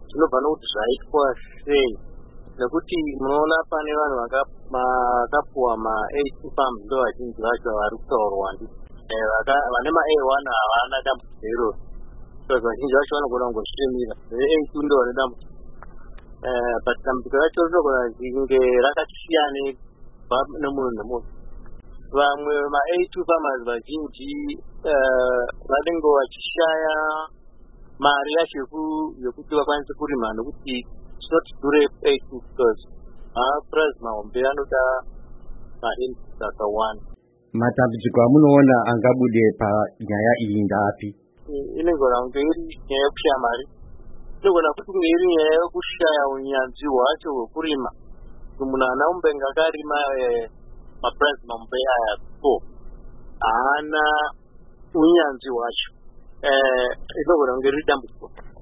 zvinobva nokuti zvaitwa sei, nekuti munoona pane vanhu vakapuwa ma-A2 farms ndo vazhinji vacho vari kutaurwa vane ma-A1 havana dambudziko iroro, vazhinji vacho vanogona kungozviremira. A2 ndo vane dambudziko, but dambudziko racho rinogona kunge rakati siyanei kubva nemunhu nemunhu. Vamwe ma-A2 farmers vazhinji vanenge vachishaya mari yacho yokuti vakwanise kurima, nokuti it's not durable A2 because mapurazi mahombe anoda ma-inputs akawanda. Matambudziko amunoona angabude panyaya iyi ngapi? Inogona kunge iri nyaya yekushaya mari, inogona kuti kunge iri nyaya yekushaya unyanzvi hwacho hwekurima. Munhu ana umbenga akarima mapurazi mahombe aya haana unyanzvi hwacho, inogona kunge riri dambudziko.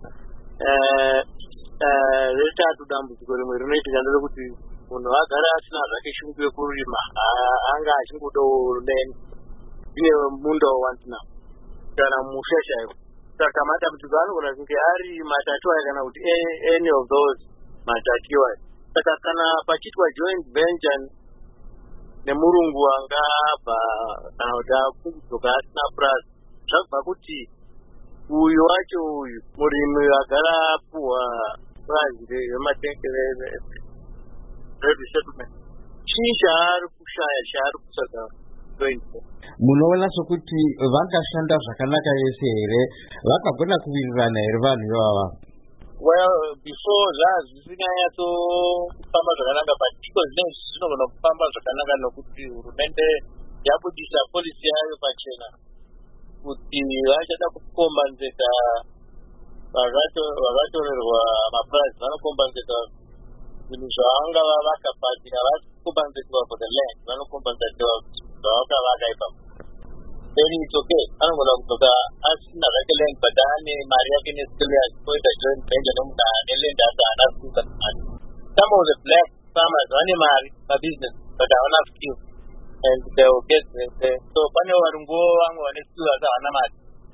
Retatu dambudziko rimwe rinoitika nderekuti munhu agara asina zvake shungu yekurima, anga achingodawo ine munda wawanzina kana musha chaiwo. Saka matambudziko anogona kunge ari matatu aya kana kuti any of those matatu iwayo. Saka kana pachiitwa joint venture nemurungu angabva kana kuti akudzoka asina purazi, zvabva kuti uyu wacho uyu murimi agara apuwa purazi rematengi resettlement, chii chaari kushaya chaari kutsvaga joint venture? Munoona sokuti vakashanda zvakanaka yese here, vakagona kuwirirana here vanhu ivava? Well, before zvisinganyatso-famba zvakanaka, but iko zvinenge zvinogona kufamba zvakanaka nokuti hurumende yabudisa polisi yayo pachena kuti vachada kukombanzeka vakatorerwa mapurazi, vanokombanzeka zvinhu zvavanga vavaka, but havasi kukombanzekwa for the land, vanokombanzekwa zvavakavaka ipapo. Then it's okay, anogona kudzoka asina zvake land but ane mari yake neskill achitoita joint venture nemunhu ane land asi haana kuita mari. Some of the black farmers vane mari pabusiness but havana skill and they will get there. So pane vari nguva vamwe vane skill asi havana mari.